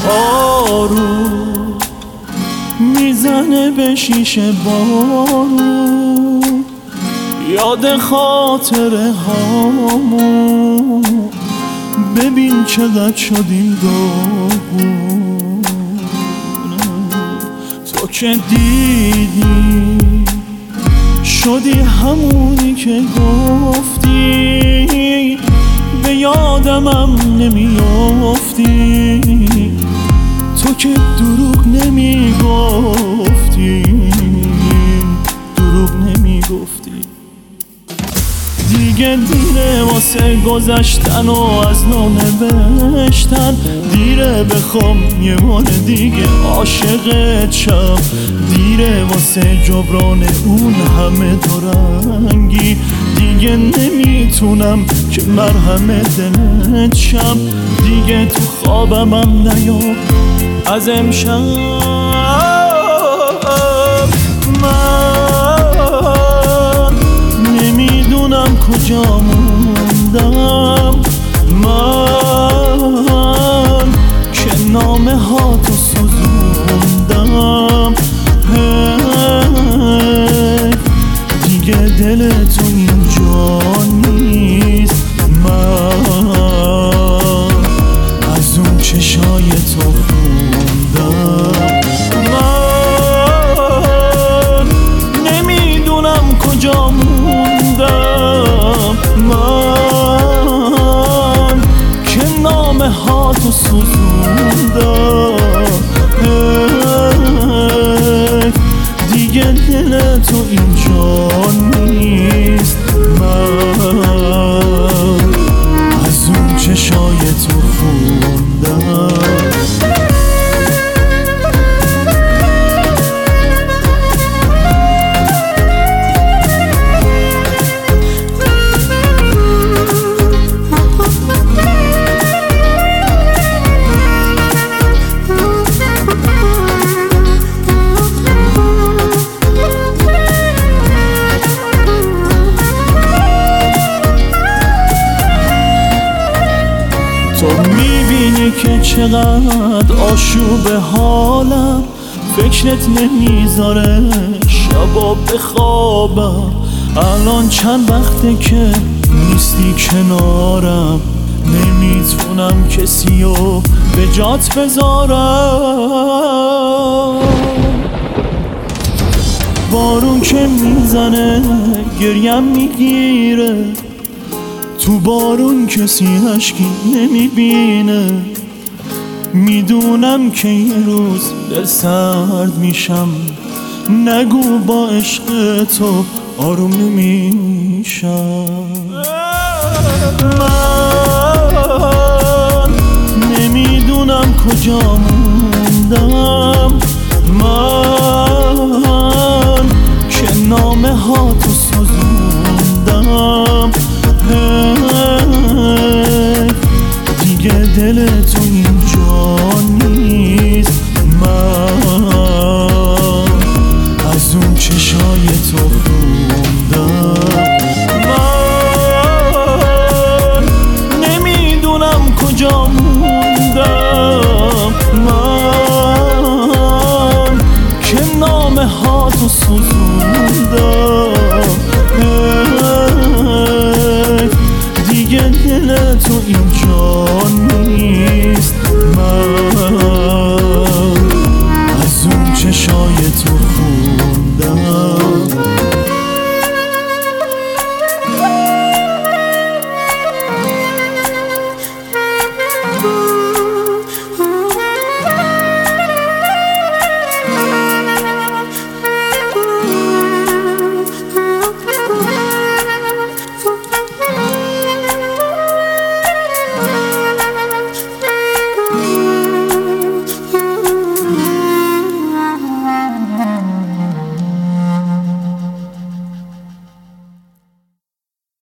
بارون میزنه به شیشه بارون، یاد خاطره هامون ببین چقدر شدیم داغون. تو که دیدی شدی همونی که گفتی، به یادمم نمیافتی. تو که دروغ نمیگفتی، دروغ نمیگفتی. دیگه دیره واسه گذشتن و از نو نوشتن، دیره بخوام یه بار دیگه عاشقت شم، دیره واسه جبران اون همه دورنگی. دیگه نمیتونم که مرهم دلت شم، دیگه تو خوابمم نیا از امشب. من نمیدونم کجا موندم، من که نامه ها تو سوزوندم. دیگه دل تو اینجا نیست، من از اون چشای تو خوندم. من نمیدونم کجا موندم، من که نامه ها تو سوزوندم. دیگه دل تو اینجا نیست، من از اون چشای تو خوندم. تو میبینی که چقدر آشوب حالم، فکرت نمیذاره شبا بخوابم. الان چند وقته که نیستی کنارم، نمیتونم کسیو به جات بذارم. بارون که میزنه گریم میگیره، تو بارون کسی اشکی نمیبینه. میدونم که یه روز دل سرد میشم، نگو با عشق تو آروم نمیشم. من نمیدونم کجا موندم، من که نامه ها تو سوزوندم. دیگه دل تو اینجا نیست، من از اون چشای تو خوندم. من نمیدونم کجا موندم، من که نامه ها تو سوزوندم. دیگه دل تو اینجا نیست، من از اون چشای تو خوندم.